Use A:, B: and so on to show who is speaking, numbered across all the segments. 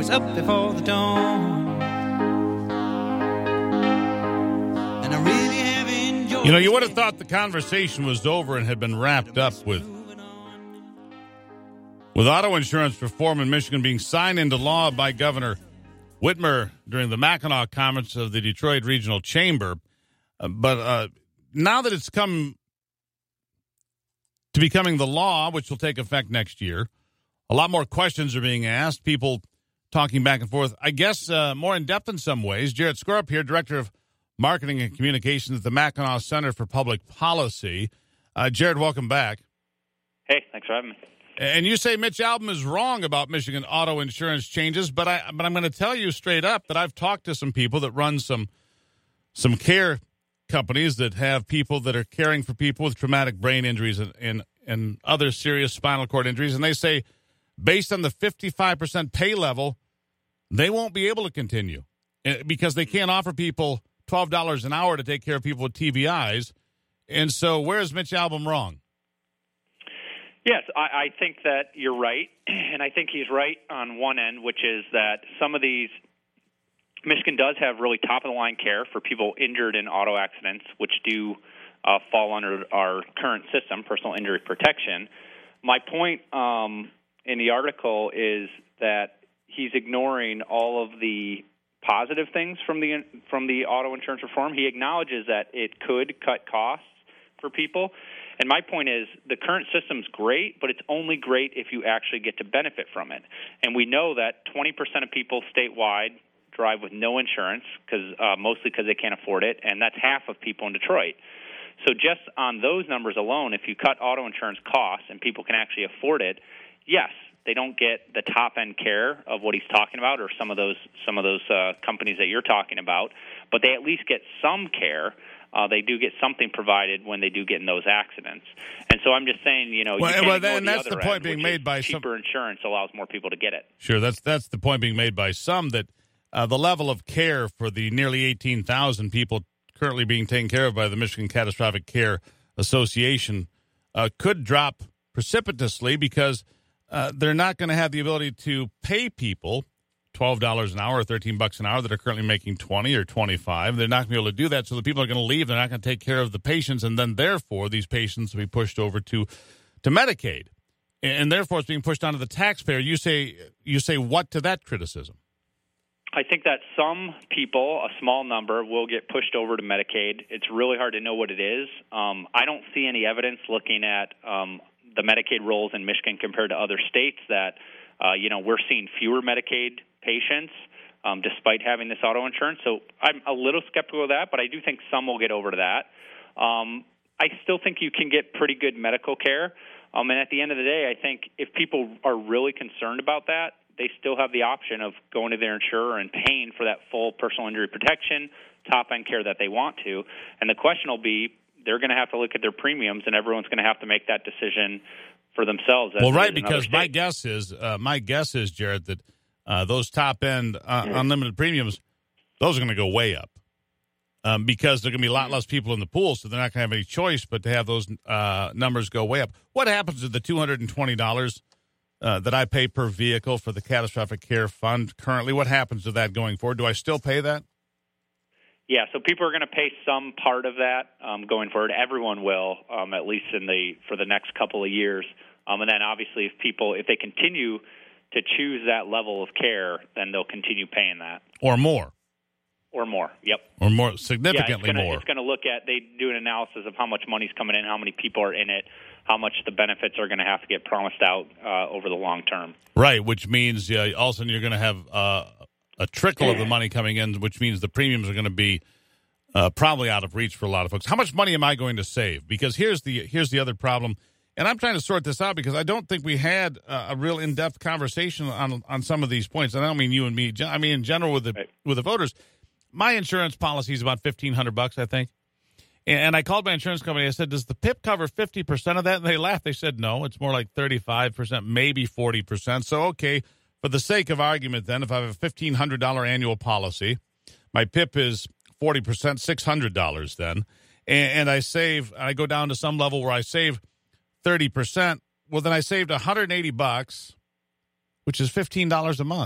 A: was up before the dawn. And I really have enjoyed.
B: You know, you would have thought the conversation was over and had been wrapped up with auto insurance reform in Michigan being signed into law by Governor Whitmer during the Mackinac Conference of the Detroit Regional Chamber. But now that it's come to becoming the law, which will take effect next year, a lot more questions are being asked, people talking back and forth, I guess more in-depth in some ways. Jared Skorup here, Director of Marketing and Communications at the Mackinac Center for Public Policy. Jared, welcome back.
C: Hey, thanks for having me.
B: And you say Mitch Albom is wrong about Michigan auto insurance changes, but I'm going to tell you straight up that I've talked to some people that run some care companies that have people that are caring for people with traumatic brain injuries and other serious spinal cord injuries, and they say based on the 55% pay level, they won't be able to continue because they can't offer people $12 an hour to take care of people with TBIs. And so where is Mitch Albom wrong?
C: Yes, I think that you're right, and I think he's right on one end, which is that some of these – Michigan does have really top-of-the-line care for people injured in auto accidents, which do fall under our current system, personal injury protection. My point in the article is that he's ignoring all of the positive things from the auto insurance reform. He acknowledges that it could cut costs for people. And my point is the current system's great, but it's only great if you actually get to benefit from it. And we know that 20% of people statewide drive with no insurance, mostly because they can't afford it, and that's half of people in Detroit. So just on those numbers alone, if you cut auto insurance costs and people can actually afford it, yes, they don't get the top-end care of what he's talking about or some of those companies that you're talking about, but they at least get some care. They do get something provided when they do get in those accidents. And so I'm just saying, you can't ignore
B: and that's the point being made by some.
C: Cheaper insurance allows more people to get it.
B: Sure, that's the point being made by some that the level of care for the nearly 18,000 people currently being taken care of by the Michigan Catastrophic Care Association could drop precipitously because they're not going to have the ability to pay people $12 an hour or $13 an hour that are currently making $20 or $25. They're not going to be able to do that, so the people are going to leave. They're not going to take care of the patients, and then therefore these patients will be pushed over to Medicaid, and therefore it's being pushed onto the taxpayer. You say what to that criticism?
C: I think that some people, a small number, will get pushed over to Medicaid. It's really hard to know what it is. I don't see any evidence looking at the Medicaid rolls in Michigan compared to other states that, we're seeing fewer Medicaid patients despite having this auto insurance. So I'm a little skeptical of that, but I do think some will get over to that. I still think you can get pretty good medical care. And at the end of the day, I think if people are really concerned about that, they still have the option of going to their insurer and paying for that full personal injury protection, top-end care that they want to. And the question will be, they're going to have to look at their premiums, and everyone's going to have to make that decision for themselves.
B: Well, right, because my guess is, Jared, that those top-end unlimited premiums, those are going to go way up because there are going to be a lot less people in the pool, so they're not going to have any choice but to have those numbers go way up. What happens to the $220 that I pay per vehicle for the Catastrophic Care Fund currently? What happens to that going forward? Do I still pay that?
C: Yeah, so people are going to pay some part of that going forward. Everyone will, at least for the next couple of years. And then obviously if they continue to choose that level of care, then they'll continue paying that.
B: Or more.
C: Or more, yep.
B: Or more, significantly more.
C: It's going to look at, they do an analysis of how much money's coming in, how many people are in it, how much the benefits are going to have to get promised out over the long term.
B: Right, which means all of a sudden you're going to have a trickle of the money coming in, which means the premiums are going to be probably out of reach for a lot of folks. How much money am I going to save? Because here's the other problem, and I'm trying to sort this out because I don't think we had a real in-depth conversation on some of these points. And I don't mean you and me. I mean in general with the voters. My insurance policy is about $1,500, I think. And I called my insurance company. I said, does the PIP cover 50% of that? And they laughed. They said, no, it's more like 35%, maybe 40%. So, okay, for the sake of argument then, if I have a $1,500 annual policy, my PIP is 40%, $600 then. And I go down to some level where I save 30%. Well, then I saved $180, which is $15 a month.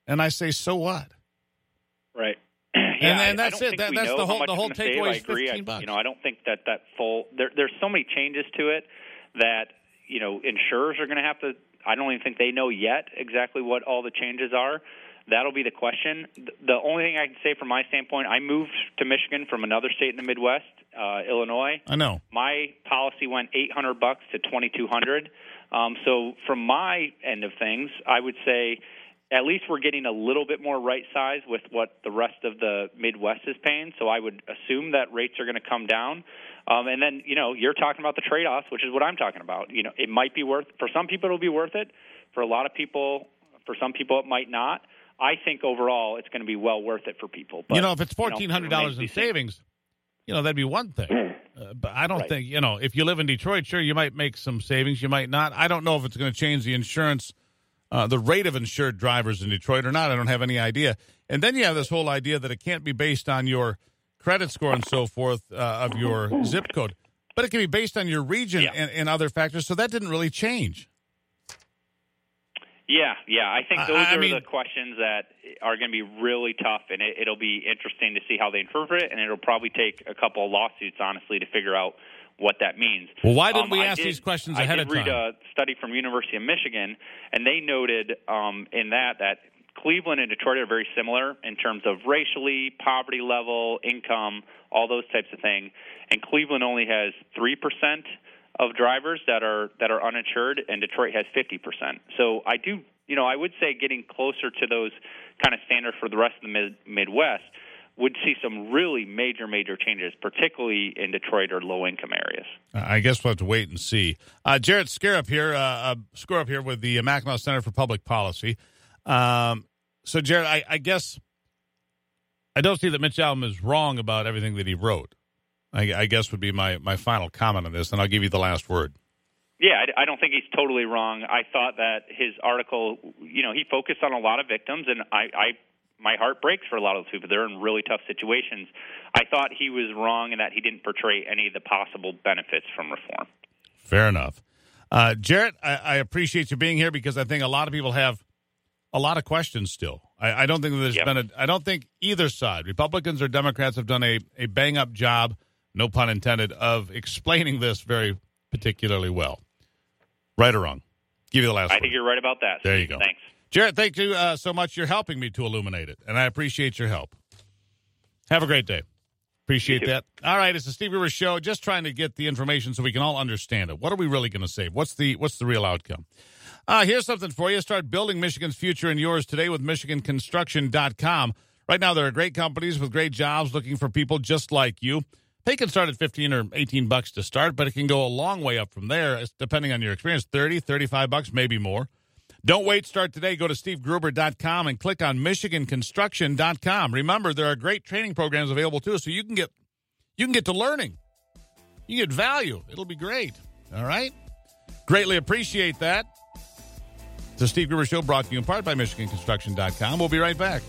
B: And I say, so what?
C: Right.
B: And that's it. That's
C: the
B: whole takeaway is $15.
C: I don't think that full there's so many changes to it that, insurers are going to have to. I don't even think they know yet exactly what all the changes are. That'll be the question. The only thing I can say from my standpoint, I moved to Michigan from another state in the Midwest, Illinois.
B: I know.
C: My policy went $800 to $2,200. So from my end of things, I would say at least we're getting a little bit more right size with what the rest of the Midwest is paying. So I would assume that rates are going to come down. And then, you're talking about the trade-offs, which is what I'm talking about. It might be for some people it'll be worth it. For a lot of people, for some people it might not. I think overall it's going to be well worth it for people. But,
B: if it's $1,400 in savings, that'd be one thing. But I don't think, if you live in Detroit, sure, you might make some savings. You might not. I don't know if it's going to change the insurance, the rate of insured drivers in Detroit or not. I don't have any idea. And then you have this whole idea that it can't be based on your credit score and so forth of your zip code. But it can be based on your region and other factors. So that didn't really change.
C: Yeah. I think those are the questions that are going to be really tough, and it'll be interesting to see how they interpret it, and it'll probably take a couple of lawsuits, honestly, to figure out what that means.
B: Well, why didn't we ask these questions ahead of time?
C: I did read a study from University of Michigan, and they noted in that Cleveland and Detroit are very similar in terms of racially, poverty level, income, all those types of things, and Cleveland only has 3% of drivers that are uninsured, and Detroit has 50%. So I would say getting closer to those kind of standards for the rest of the Midwest would see some really major changes, particularly in Detroit or low-income areas.
B: I guess we'll have to wait and see. Jared Scarup here with the Mackinac Center for Public Policy. So, Jared, I guess I don't see that Mitch Albom is wrong about everything that he wrote. I guess would be my final comment on this, and I'll give you the last word.
C: Yeah, I don't think he's totally wrong. I thought that his article, he focused on a lot of victims, and my heart breaks for a lot of those people. They're in really tough situations. I thought he was wrong in that he didn't portray any of the possible benefits from reform.
B: Fair enough. Jarrett, I appreciate you being here because I think a lot of people have a lot of questions still. I don't think there's been I don't think either side, Republicans or Democrats, have done a bang-up job, no pun intended, of explaining this very particularly well. Right or wrong? Give you the last word.
C: I think you're right about that.
B: There you go.
C: Thanks.
B: Jarrett, thank you so much. You're helping me to illuminate it, and I appreciate your help. Have a great day. Appreciate that. All right, it's the Steve Gruber Show. Just trying to get the information so we can all understand it. What are we really going to save? What's the real outcome? Here's something for you. Start building Michigan's future and yours today with MichiganConstruction.com. Right now, there are great companies with great jobs looking for people just like you. They can start at $15 or $18 to start, but it can go a long way up from there, depending on your experience. $30, $35, maybe more. Don't wait. Start today. Go to SteveGruber.com and click on MichiganConstruction.com. Remember, there are great training programs available too, so you can get to learning. You get value. It'll be great. All right? Greatly appreciate that. The Steve Gruber Show brought to you in part by MichiganConstruction.com. We'll be right back.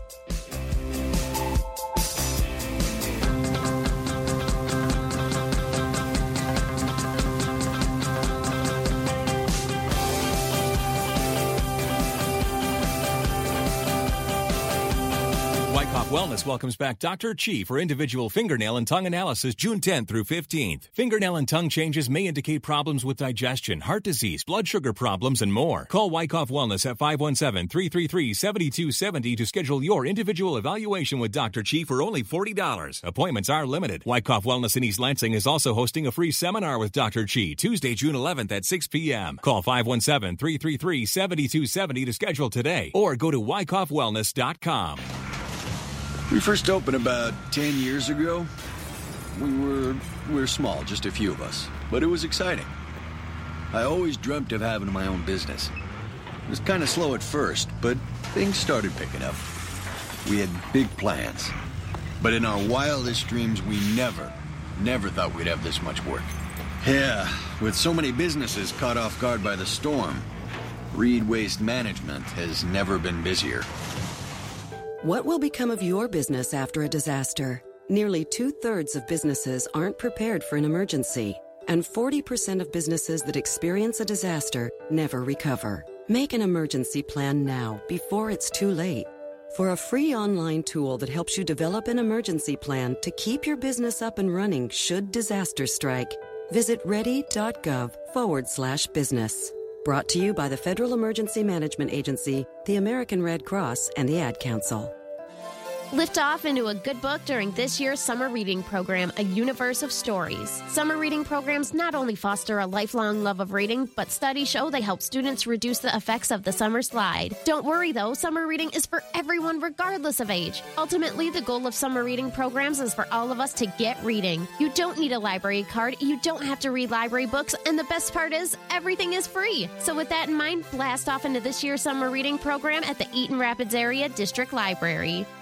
D: Wyckoff Wellness welcomes back Dr. Chi for individual fingernail and tongue analysis June 10th through 15th. Fingernail and tongue changes may indicate problems with digestion, heart disease, blood sugar problems, and more. Call Wyckoff Wellness at 517-333-7270 to schedule your individual evaluation with Dr. Chi for only $40. Appointments are limited. Wyckoff Wellness in East Lansing is also hosting a free seminar with Dr. Chi Tuesday, June 11th at 6 p.m. Call 517-333-7270 to schedule today or go to wyckoffwellness.com.
E: We first opened about 10 years ago. We were small, just a few of us, but it was exciting. I always dreamt of having my own business. It was kind of slow at first, but things started picking up. We had big plans, but in our wildest dreams, we never thought we'd have this much work. Yeah, with so many businesses caught off guard by the storm, Reed Waste Management has never been busier.
F: What will become of your business after a disaster? Nearly 2/3 of businesses aren't prepared for an emergency, and 40% of businesses that experience a disaster never recover. Make an emergency plan now, before it's too late. For a free online tool that helps you develop an emergency plan to keep your business up and running should disaster strike, visit ready.gov/business. Brought to you by the Federal Emergency Management Agency, the American Red Cross, and the Ad Council.
G: Lift off into a good book during this year's summer reading program, A Universe of Stories. Summer reading programs not only foster a lifelong love of reading, but studies show they help students reduce the effects of the summer slide. Don't worry though, summer reading is for everyone regardless of age. Ultimately, the goal of summer reading programs is for all of us to get reading. You don't need a library card, you don't have to read library books, and the best part is, everything is free. So with that in mind, blast off into this year's summer reading program at the Eaton Rapids Area District Library.